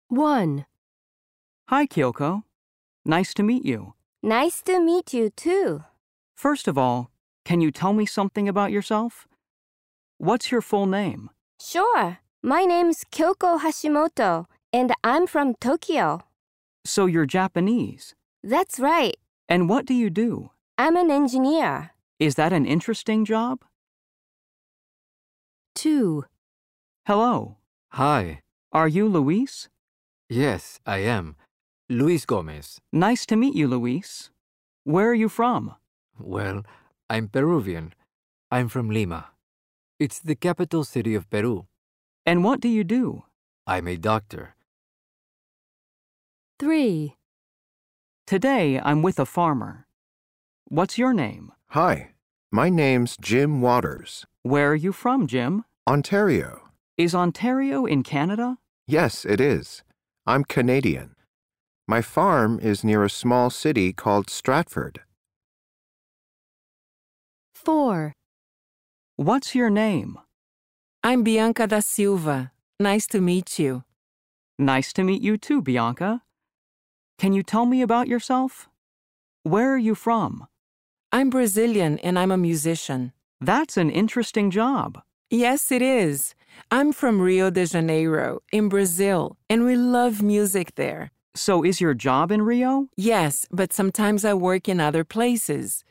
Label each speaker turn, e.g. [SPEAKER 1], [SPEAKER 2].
[SPEAKER 1] 1.
[SPEAKER 2] Hi, Kyoko. Nice to meet you.
[SPEAKER 3] Nice to meet you too.
[SPEAKER 2] First of all, can you tell me something about yourself? What's your full name?
[SPEAKER 3] Sure. My name's Kyoko Hashimoto, and I'm from Tokyo.
[SPEAKER 2] So you're Japanese.
[SPEAKER 3] That's right.
[SPEAKER 2] And what do you do?
[SPEAKER 3] I'm an engineer.
[SPEAKER 2] Is that an interesting job?
[SPEAKER 1] 2.
[SPEAKER 2] Hello.
[SPEAKER 4] Hi.
[SPEAKER 2] Are you Luis?
[SPEAKER 4] Yes, I am. Luis Gomez.
[SPEAKER 2] Nice to meet you, Luis. Where are you from?
[SPEAKER 4] Well, I'm Peruvian. I'm from Lima. It's the capital city of Peru.
[SPEAKER 2] And what do you do?
[SPEAKER 4] I'm a doctor.
[SPEAKER 1] 3.
[SPEAKER 2] Today, I'm with a farmer. What's your name?
[SPEAKER 5] Hi, my name's Jim Waters.
[SPEAKER 2] Where are you from, Jim?
[SPEAKER 5] Ontario.
[SPEAKER 2] Is Ontario in Canada?
[SPEAKER 5] Yes, it is. I'm Canadian. My farm is near a small city called Stratford.
[SPEAKER 1] 4.
[SPEAKER 2] What's your name?
[SPEAKER 6] I'm Bianca da Silva. Nice to meet you.
[SPEAKER 2] Nice to meet you too, Bianca. Can you tell me about yourself? Where are you from?
[SPEAKER 6] I'm Brazilian and I'm a musician.
[SPEAKER 2] That's an interesting job.
[SPEAKER 6] Yes, it is. I'm from Rio de Janeiro, in Brazil, and we love music there.
[SPEAKER 2] So is your job in Rio?
[SPEAKER 6] Yes, but sometimes I work in other places.